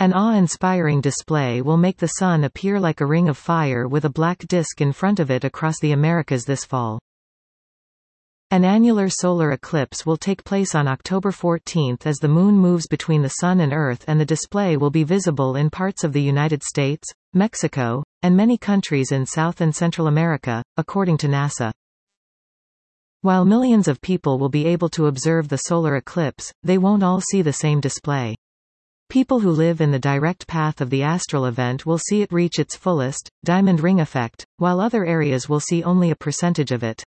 An awe-inspiring display will make the Sun appear like a ring of fire with a black disk in front of it across the Americas this fall. An annular solar eclipse will take place on October 14 as the Moon moves between the Sun and Earth, and the display will be visible in parts of the United States, Mexico, and many countries in South and Central America, according to NASA. While millions of people will be able to observe the solar eclipse, they won't all see the same display. People who live in the direct path of the astral event will see it reach its fullest, diamond ring effect, while other areas will see only a percentage of it.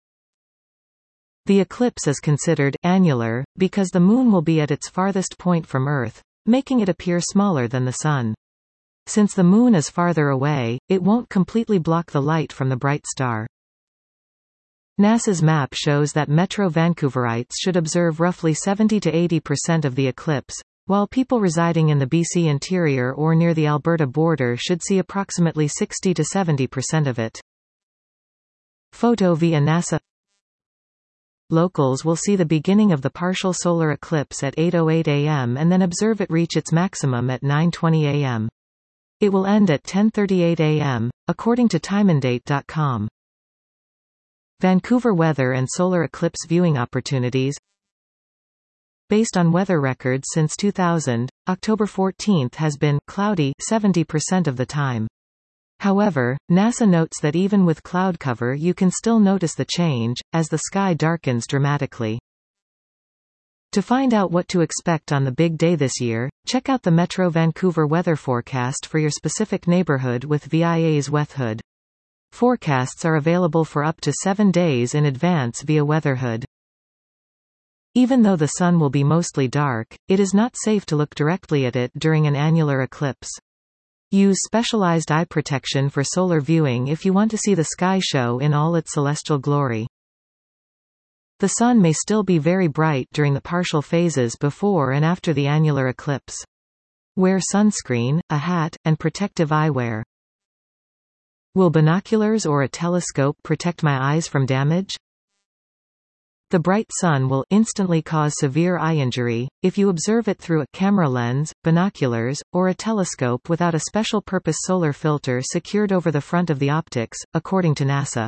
The eclipse is considered annular, because the Moon will be at its farthest point from Earth, making it appear smaller than the Sun. Since the Moon is farther away, it won't completely block the light from the bright star. NASA's map shows that Metro Vancouverites should observe roughly 70 to 80% of the eclipse, while people residing in the BC interior or near the Alberta border should see approximately 60 to 70% of it. Photo via NASA. Locals will see the beginning of the partial solar eclipse at 8:08 a.m. and then observe it reach its maximum at 9:20 a.m. It will end at 10:38 a.m., according to timeanddate.com. Vancouver weather and solar eclipse viewing opportunities. Based on weather records since 2000, October 14 has been cloudy 70% of the time. However, NASA notes that even with cloud cover you can still notice the change, as the sky darkens dramatically. To find out what to expect on the big day this year, check out the Metro Vancouver weather forecast for your specific neighborhood with VIA's Weatherhood. Forecasts are available for up to 7 days in advance via Weatherhood. Even though the Sun will be mostly dark, it is not safe to look directly at it during an annular eclipse. Use specialized eye protection for solar viewing if you want to see the sky show in all its celestial glory. The Sun may still be very bright during the partial phases before and after the annular eclipse. Wear sunscreen, a hat, and protective eyewear. Will binoculars or a telescope protect my eyes from damage? The bright Sun will instantly cause severe eye injury if you observe it through a camera lens, binoculars, or a telescope without a special purpose solar filter secured over the front of the optics, according to NASA.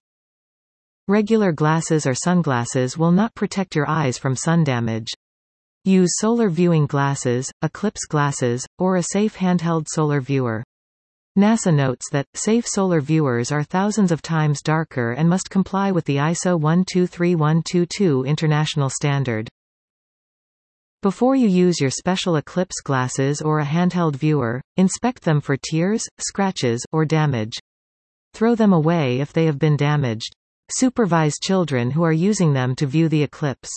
Regular glasses or sunglasses will not protect your eyes from sun damage. Use solar viewing glasses, eclipse glasses, or a safe handheld solar viewer. NASA notes that safe solar viewers are thousands of times darker and must comply with the ISO 123122 international standard. Before you use your special eclipse glasses or a handheld viewer, inspect them for tears, scratches, or damage. Throw them away if they have been damaged. Supervise children who are using them to view the eclipse.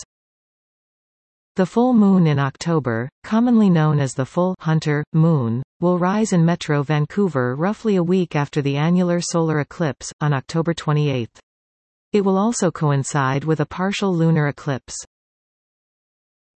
The full moon in October, commonly known as the full Hunter moon, will rise in Metro Vancouver roughly a week after the annular solar eclipse, on October 28. It will also coincide with a partial lunar eclipse.